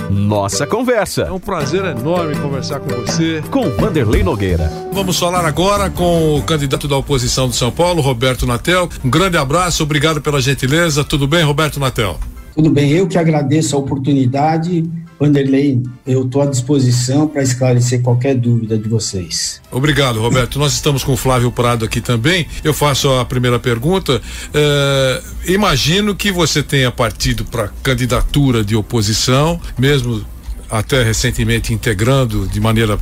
Nossa Conversa. É um prazer enorme conversar com você. Com Vanderlei Nogueira. Vamos falar agora com o candidato da oposição de São Paulo, Roberto Natel. Um grande abraço, obrigado pela gentileza. Tudo bem, Roberto Natel? Tudo bem, eu que agradeço a oportunidade. Vanderlei, eu estou à disposição para esclarecer qualquer dúvida de vocês. Obrigado, Roberto. Nós estamos com o Flávio Prado aqui também. Eu faço a primeira pergunta. Imagino que você tenha partido para candidatura de oposição, mesmo até recentemente integrando de maneira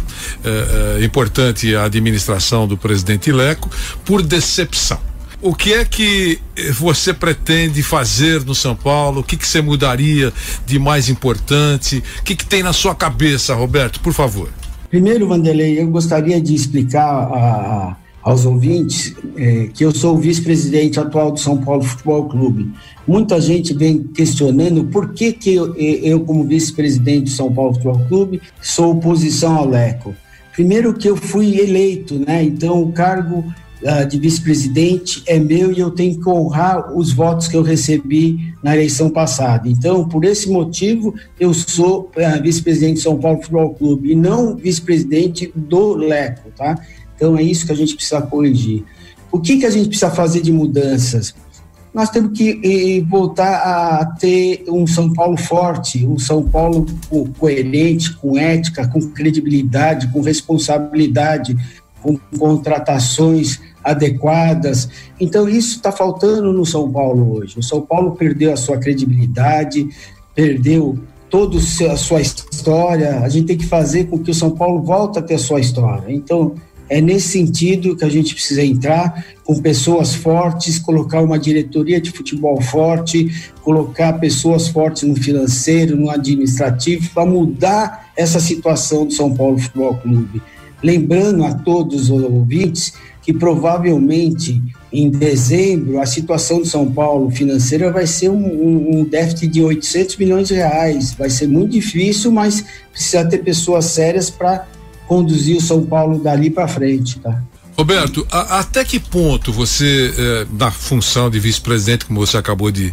importante a administração do presidente Leco, por decepção. O que é que você pretende fazer no São Paulo? O que você mudaria de mais importante? O que tem na sua cabeça, Roberto, por favor? Primeiro, Vanderlei, eu gostaria de explicar aos ouvintes que eu sou o vice-presidente atual do São Paulo Futebol Clube. Muita gente vem questionando por que eu como vice-presidente do São Paulo Futebol Clube, sou oposição ao Leco. Primeiro que eu fui eleito, né? Então o cargo de vice-presidente é meu e eu tenho que honrar os votos que eu recebi na eleição passada. Então, por esse motivo, eu sou vice-presidente do São Paulo Futebol Clube e não vice-presidente do Leco, tá? Então, é isso que a gente precisa corrigir. O que a gente precisa fazer de mudanças? Nós temos que voltar a ter um São Paulo forte, um São Paulo coerente, com ética, com credibilidade, com responsabilidade, com contratações adequadas. Então isso está faltando no São Paulo hoje. O São Paulo perdeu a sua credibilidade, perdeu toda a sua história. A gente tem que fazer com que o São Paulo volte a ter a sua história. Então é nesse sentido que a gente precisa entrar com pessoas fortes, colocar uma diretoria de futebol forte, colocar pessoas fortes no financeiro, no administrativo, para mudar essa situação do São Paulo Futebol Clube. Lembrando a todos os ouvintes que provavelmente em dezembro a situação de São Paulo financeira vai ser um déficit de 800 milhões de reais. Vai ser muito difícil, mas precisa ter pessoas sérias para conduzir o São Paulo dali para frente, tá? Roberto, até que ponto você, na função de vice-presidente, como você acabou de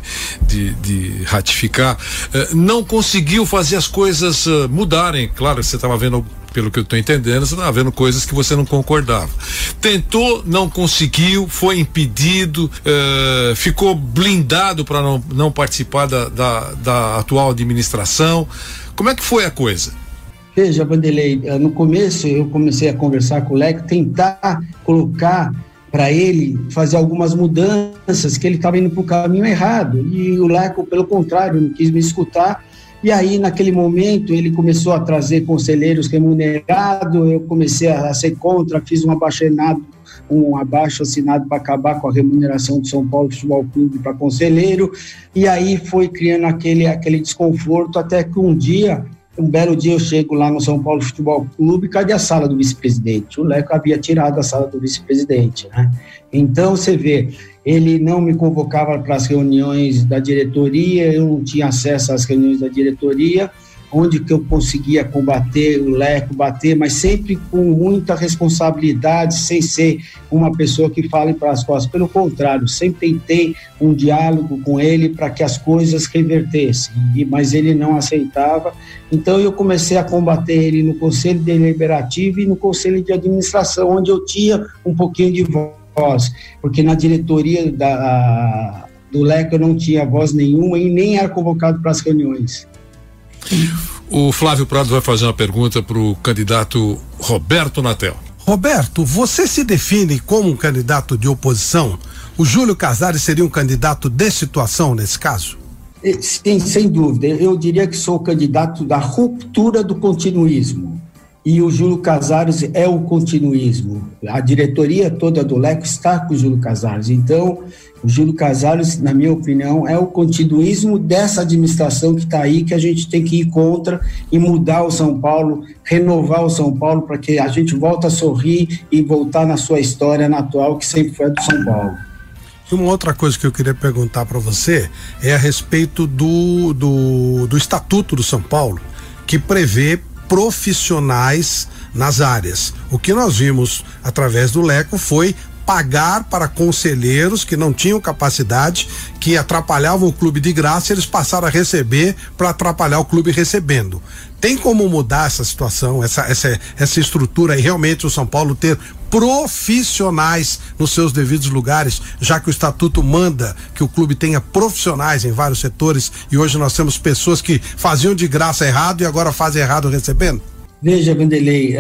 ratificar, não conseguiu fazer as coisas mudarem? Claro, você estava vendo, pelo que eu estou entendendo, você estava vendo coisas que você não concordava. Tentou, não conseguiu, foi impedido, ficou blindado para não participar da atual administração. Como é que foi a coisa? Veja, Vanderlei, no começo eu comecei a conversar com o Leco, tentar colocar para ele fazer algumas mudanças, que ele estava indo para o caminho errado, e o Leco, pelo contrário, não quis me escutar. E aí, naquele momento, ele começou a trazer conselheiros remunerados, eu comecei a ser contra, fiz um abaixo assinado para acabar com a remuneração do São Paulo Futebol Clube para conselheiro, e aí foi criando aquele desconforto, até que um belo dia eu chego lá no São Paulo Futebol Clube, cadê a sala do vice-presidente? O Leco havia tirado a sala do vice-presidente, né? Então, você vê, ele não me convocava para as reuniões da diretoria, eu não tinha acesso às reuniões da diretoria, onde que eu conseguia combater o Leco, mas sempre com muita responsabilidade, sem ser uma pessoa que fale para as costas. Pelo contrário, sempre tentei um diálogo com ele para que as coisas revertessem, mas ele não aceitava. Então eu comecei a combater ele no Conselho Deliberativo e no Conselho de Administração, onde eu tinha um pouquinho de voz, porque na diretoria do Leco eu não tinha voz nenhuma e nem era convocado para as reuniões. O Flávio Prado vai fazer uma pergunta para o candidato Roberto Natel. Roberto, você se define como um candidato de oposição? O Júlio Casares seria um candidato de situação nesse caso? Sim, sem dúvida. Eu diria que sou o candidato da ruptura do continuismo. E o Júlio Casares é o continuismo. A diretoria toda do Leco está com o Júlio Casares. Então, o Júlio Casares, na minha opinião, é o continuismo dessa administração que está aí, que a gente tem que ir contra e mudar o São Paulo, renovar o São Paulo para que a gente volte a sorrir e voltar na sua história natural, que sempre foi a do São Paulo. E uma outra coisa que eu queria perguntar para você é a respeito do Estatuto do São Paulo, que prevê profissionais nas áreas. O que nós vimos através do Leco foi pagar para conselheiros que não tinham capacidade, que atrapalhavam o clube de graça, eles passaram a receber para atrapalhar o clube recebendo. Tem como mudar essa situação, essa estrutura e realmente o São Paulo ter profissionais nos seus devidos lugares, já que o estatuto manda que o clube tenha profissionais em vários setores e hoje nós temos pessoas que faziam de graça errado e agora fazem errado recebendo? Veja, Vanderlei,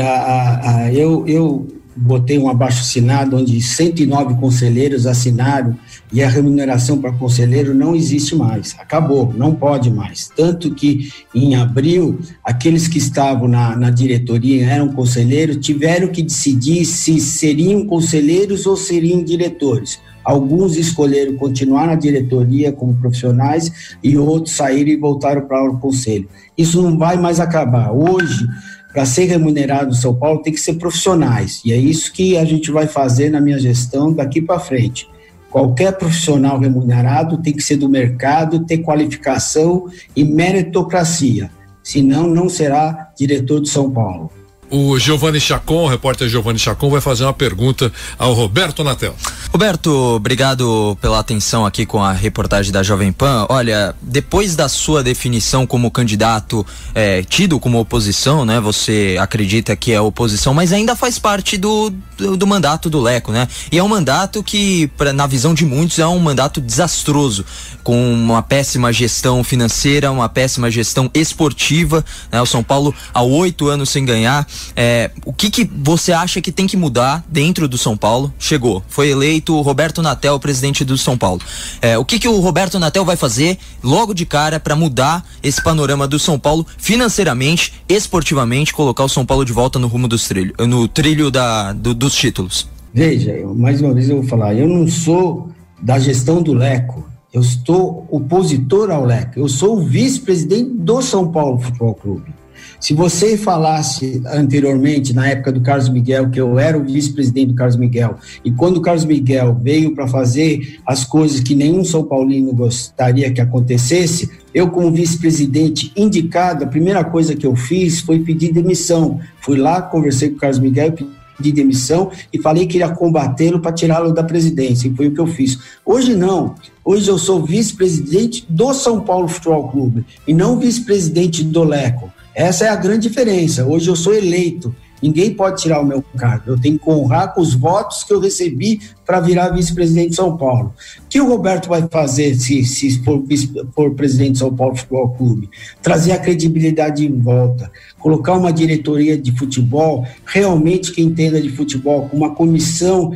eu botei um abaixo-assinado onde 109 conselheiros assinaram e a remuneração para conselheiro não existe mais, acabou, não pode mais. Tanto que em abril, aqueles que estavam na diretoria e eram conselheiros tiveram que decidir se seriam conselheiros ou seriam diretores. Alguns escolheram continuar na diretoria como profissionais e outros saíram e voltaram para o conselho. Isso não vai mais acabar. Hoje, para ser remunerado no São Paulo, tem que ser profissionais. E é isso que a gente vai fazer na minha gestão daqui para frente. Qualquer profissional remunerado tem que ser do mercado, ter qualificação e meritocracia. Senão, não será diretor de São Paulo. O Giovanni Chacon, o repórter Giovanni Chacon, vai fazer uma pergunta ao Roberto Natel. Roberto, obrigado pela atenção aqui com a reportagem da Jovem Pan. Olha, depois da sua definição como candidato tido como oposição, né? Você acredita que é oposição, mas ainda faz parte do mandato do Leco, né? E é um mandato que, na visão de muitos, é um mandato desastroso, com uma péssima gestão financeira, uma péssima gestão esportiva, né? O São Paulo há 8 anos sem ganhar. O que você acha que tem que mudar dentro do São Paulo? Chegou, foi eleito o Roberto Natel, presidente do São Paulo. O que o Roberto Natel vai fazer logo de cara para mudar esse panorama do São Paulo financeiramente, esportivamente, colocar o São Paulo de volta no rumo no trilho dos títulos? Veja, mais uma vez eu vou falar, eu não sou da gestão do Leco, eu estou opositor ao Leco, eu sou o vice-presidente do São Paulo Futebol Clube. Se você falasse anteriormente, na época do Carlos Miguel, que eu era o vice-presidente do Carlos Miguel, e quando o Carlos Miguel veio para fazer as coisas que nenhum São Paulino gostaria que acontecesse, eu, como vice-presidente indicado, a primeira coisa que eu fiz foi pedir demissão. Fui lá, conversei com o Carlos Miguel, pedi demissão e falei que iria combatê-lo para tirá-lo da presidência, e foi o que eu fiz. Hoje não. Hoje eu sou vice-presidente do São Paulo Futebol Clube e não vice-presidente do Leco. Essa é a grande diferença. Hoje eu sou eleito. Ninguém pode tirar o meu cargo. Eu tenho que honrar com os votos que eu recebi para virar vice-presidente de São Paulo. O que o Roberto vai fazer se for presidente de São Paulo Futebol Clube? Trazer a credibilidade de volta. Colocar uma diretoria de futebol, realmente que entenda de futebol, com uma comissão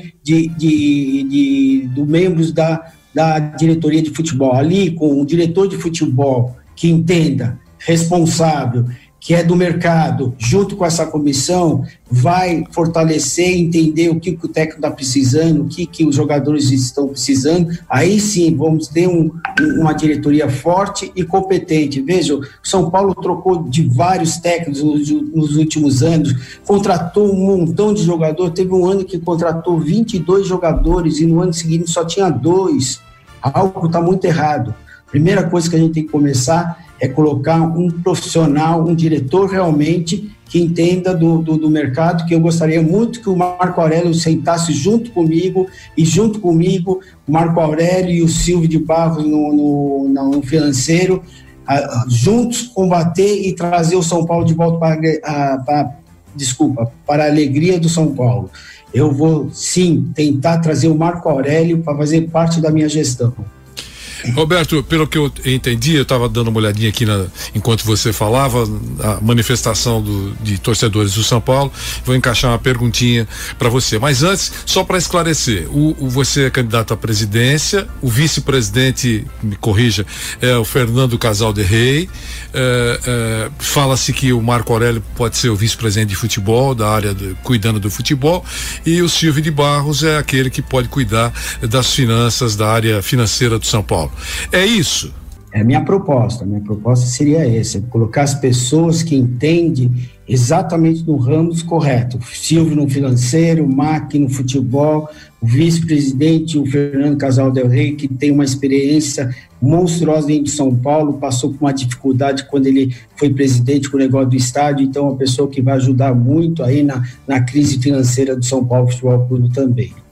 de membros da diretoria de futebol. Ali, com um diretor de futebol que entenda, responsável, que é do mercado, junto com essa comissão, vai fortalecer, entender o que o técnico está precisando, o que os jogadores estão precisando. Aí sim, vamos ter uma diretoria forte e competente. Veja, o São Paulo trocou de vários técnicos nos últimos anos, contratou um montão de jogadores. Teve um ano que contratou 22 jogadores e no ano seguinte só tinha 2. Algo está muito errado. Primeira coisa que a gente tem que começar é colocar um profissional, um diretor realmente que entenda do mercado, que eu gostaria muito que o Marco Aurélio sentasse junto comigo, o Marco Aurélio e o Silvio de Barros no financeiro, juntos combater e trazer o São Paulo de volta para a alegria do São Paulo. Eu vou, sim, tentar trazer o Marco Aurélio para fazer parte da minha gestão. Roberto, pelo que eu entendi, eu estava dando uma olhadinha aqui enquanto você falava, a manifestação de torcedores do São Paulo. Vou encaixar uma perguntinha para você. Mas antes, só para esclarecer, você é candidato à presidência, o vice-presidente, me corrija, é o Fernando Casal de Rey. Fala-se que o Marco Aurélio pode ser o vice-presidente de futebol, da área cuidando do futebol, e o Silvio de Barros é aquele que pode cuidar das finanças, da área financeira do São Paulo. É isso? É a minha proposta seria essa, colocar as pessoas que entendem exatamente no ramo correto. O Silvio no financeiro, o Mac no futebol, o vice-presidente, o Fernando Casal del Rey, que tem uma experiência monstruosa dentro de São Paulo, passou por uma dificuldade quando ele foi presidente com o negócio do estádio, então é uma pessoa que vai ajudar muito aí na crise financeira do São Paulo Futebol Clube também.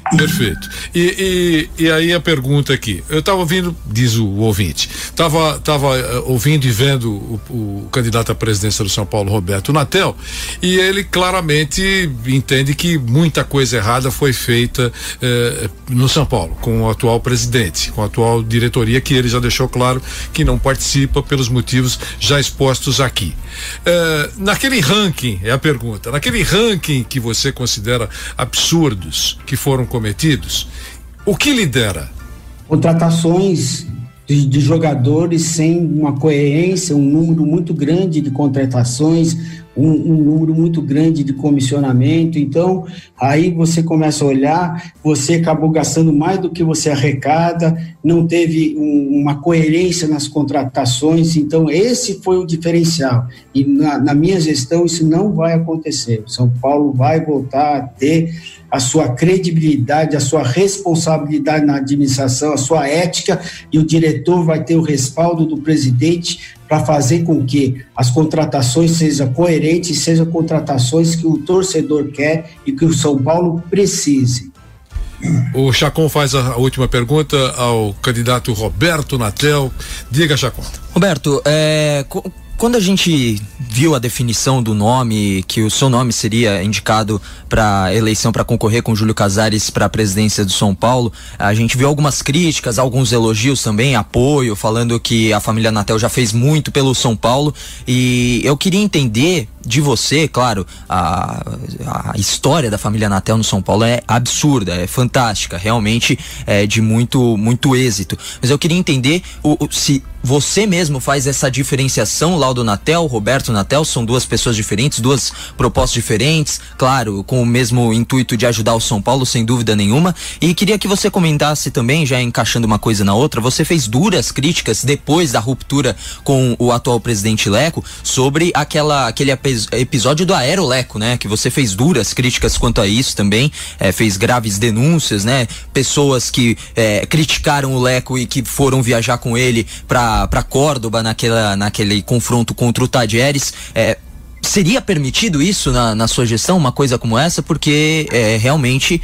Perfeito. E aí a pergunta aqui, eu estava ouvindo, diz o ouvinte, estava ouvindo e vendo o candidato à presidência do São Paulo, Roberto Natel, e ele claramente entende que muita coisa errada foi feita no São Paulo, com o atual presidente, com a atual diretoria, que ele já deixou claro que não participa pelos motivos já expostos aqui. Naquele ranking, é a pergunta, naquele ranking que você considera absurdos que foram cometidos, o que lidera? Contratações de jogadores sem uma coerência, um número muito grande de contratações, um número muito grande de comissionamento. Então, aí você começa a olhar, você acabou gastando mais do que você arrecada, não teve uma coerência nas contratações. Então, esse foi o diferencial. E na minha gestão, isso não vai acontecer. O São Paulo vai voltar a ter a sua credibilidade, a sua responsabilidade na administração, a sua ética, e o diretor vai ter o respaldo do presidente para fazer com que as contratações sejam coerentes, sejam contratações que o torcedor quer e que o São Paulo precise. O Chacon faz a última pergunta ao candidato Roberto Natel. Diga, Chacon. Roberto, quando a gente viu a definição do nome, que o seu nome seria indicado para eleição para concorrer com Júlio Casares para a presidência do São Paulo, a gente viu algumas críticas, alguns elogios também, apoio, falando que a família Natel já fez muito pelo São Paulo, e eu queria entender de você, claro, a história da família Natel no São Paulo é absurda, é fantástica, realmente é de muito êxito, mas eu queria entender se você mesmo faz essa diferenciação, Laudo Natel, Roberto Natel, são duas pessoas diferentes, duas propostas diferentes, claro, com o mesmo intuito de ajudar o São Paulo, sem dúvida nenhuma. E queria que você comentasse também, já encaixando uma coisa na outra, você fez duras críticas depois da ruptura com o atual presidente Leco sobre aquele episódio do Aeroleco, né? Que você fez duras críticas quanto a isso também, fez graves denúncias, né? Pessoas que criticaram o Leco e que foram viajar com ele para Córdoba naquele confronto contra o Tadieres. Seria permitido isso na sua gestão, uma coisa como essa? Porque realmente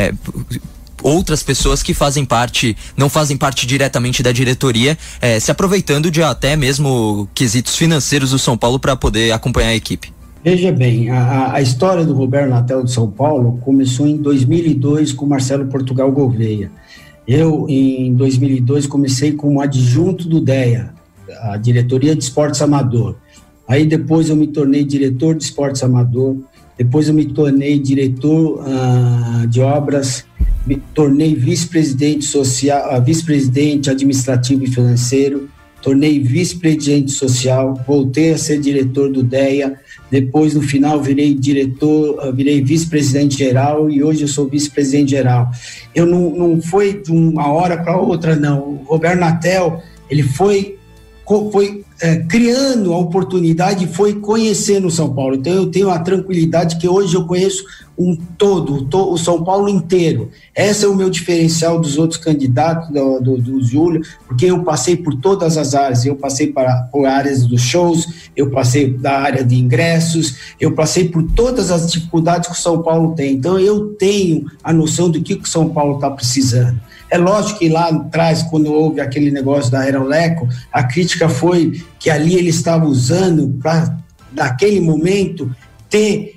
outras pessoas que não fazem parte diretamente da diretoria, se aproveitando de até mesmo quesitos financeiros do São Paulo para poder acompanhar a equipe. Veja bem, a história do Roberto Natel de São Paulo começou em 2002 com Marcelo Portugal Gouveia. Eu, em 2002, comecei como adjunto do DEA, a Diretoria de Esportes Amador. Aí depois eu me tornei diretor de esportes amador, depois eu me tornei diretor de obras, me tornei vice-presidente social, vice-presidente administrativo e financeiro, tornei vice-presidente social, voltei a ser diretor do DEA, depois no final virei vice-presidente geral e hoje eu sou vice-presidente geral. Eu não foi de uma hora para outra, não. O Roberto Natel, ele foi criando a oportunidade e foi conhecendo o São Paulo. Então eu tenho a tranquilidade que hoje eu conheço o São Paulo inteiro. Esse é o meu diferencial dos outros candidatos do Júlio, porque eu passei por todas as áreas. Eu passei por áreas dos shows, eu passei da área de ingressos, eu passei por todas as dificuldades que o São Paulo tem. Então eu tenho a noção do que o São Paulo está precisando. É lógico que lá atrás, quando houve aquele negócio da Aeroleco, a crítica foi que ali ele estava usando para, naquele momento, ter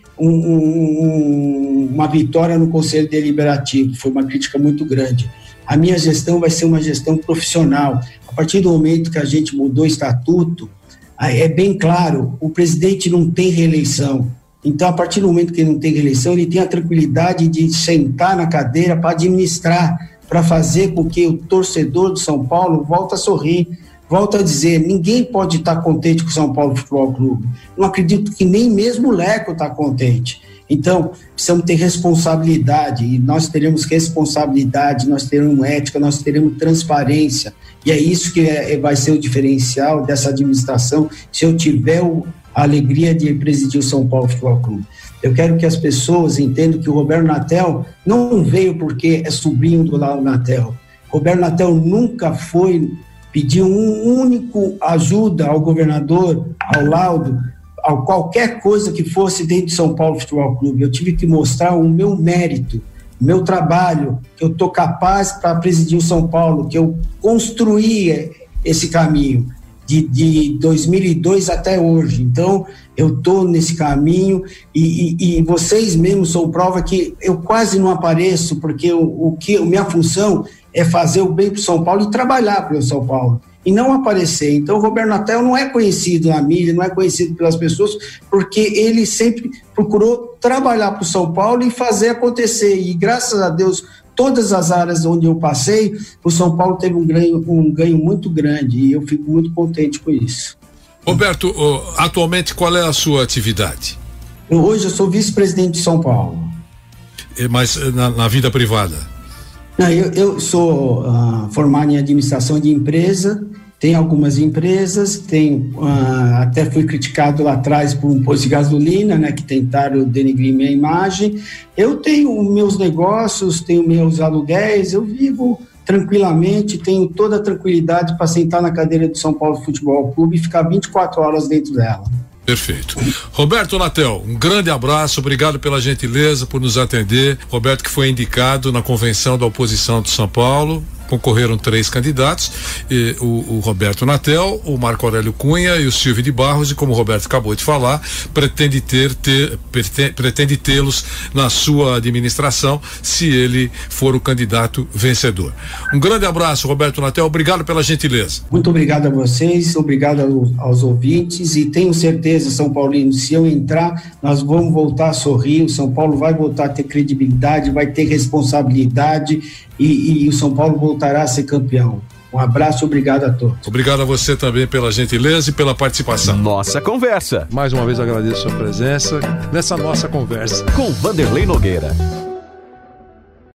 uma vitória no Conselho Deliberativo. Foi uma crítica muito grande. A minha gestão vai ser uma gestão profissional. A partir do momento que a gente mudou o estatuto, é bem claro, o presidente não tem reeleição. Então, a partir do momento que ele não tem reeleição, ele tem a tranquilidade de sentar na cadeira para administrar, para fazer com que o torcedor do São Paulo volte a sorrir, volte a dizer, ninguém pode estar contente com o São Paulo Futebol Clube. Não acredito que nem mesmo o Leco está contente. Então, precisamos ter responsabilidade, e nós teremos responsabilidade, nós teremos ética, nós teremos transparência, e é isso que vai ser o diferencial dessa administração, se eu tiver a alegria de presidir o São Paulo Futebol Clube. Eu quero que as pessoas entendam que o Roberto Natel não veio porque é sobrinho do Laudo Natel. Roberto Natel nunca foi pedir um único ajuda ao governador, ao Laudo, a qualquer coisa que fosse dentro de São Paulo Futebol Clube. Eu tive que mostrar o meu mérito meu trabalho, que eu estou capaz para presidir o São Paulo, que eu construí esse caminho de 2002 até hoje. Então, eu estou nesse caminho e vocês mesmos são prova que eu quase não apareço, porque minha função é fazer o bem para o São Paulo e trabalhar para o São Paulo, e não aparecer. Então, o Roberto Natel não é conhecido na mídia, não é conhecido pelas pessoas, porque ele sempre procurou trabalhar para o São Paulo e fazer acontecer, e graças a Deus, todas as áreas onde eu passei, o São Paulo teve um ganho muito grande, e eu fico muito contente com isso. Roberto, atualmente qual é a sua atividade? Hoje eu sou vice-presidente de São Paulo. Mas na vida privada? Não, eu sou formado em administração de empresa, tenho algumas empresas, até fui criticado lá atrás por um posto de gasolina, né, que tentaram denegrir minha imagem. Eu tenho meus negócios, tenho meus aluguéis, eu vivo tranquilamente, tenho toda a tranquilidade para sentar na cadeira do São Paulo Futebol Clube e ficar 24 horas dentro dela. Perfeito. Roberto Natel, um grande abraço, obrigado pela gentileza, por nos atender. Roberto, que foi indicado na convenção da oposição de São Paulo. Concorreram 3 candidatos, o Roberto Natel, o Marco Aurélio Cunha e o Silvio de Barros, e como o Roberto acabou de falar, pretende tê-los na sua administração, se ele for o candidato vencedor. Um grande abraço, Roberto Natel, obrigado pela gentileza. Muito obrigado a vocês, obrigado aos ouvintes, e tenho certeza, São Paulino, se eu entrar, nós vamos voltar a sorrir, o São Paulo vai voltar a ter credibilidade, vai ter responsabilidade, e o São Paulo voltará a ser campeão. Um abraço, obrigado a todos. Obrigado a você também pela gentileza e pela participação. Nossa Conversa. Mais uma vez agradeço a sua presença nessa nossa conversa com Vanderlei Nogueira.